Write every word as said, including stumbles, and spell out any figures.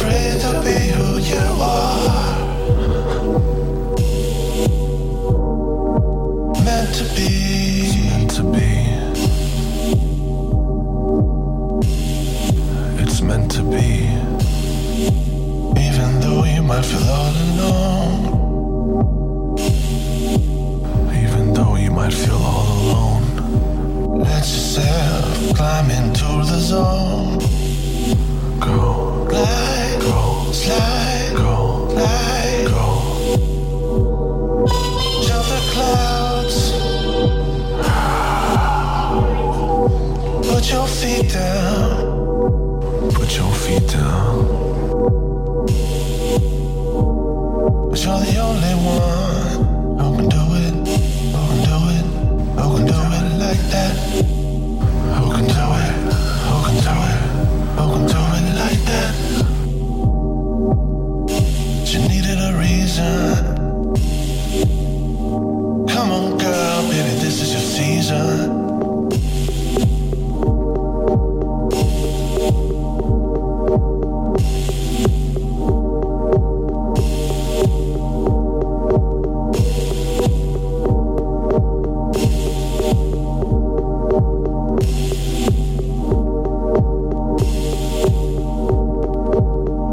free to be who you are. Meant to be. It's meant to be. It's meant to be. Even though you might feel all alone. Even though you might feel all alone. Let yourself climb into the zone. Go, glide, go, slide.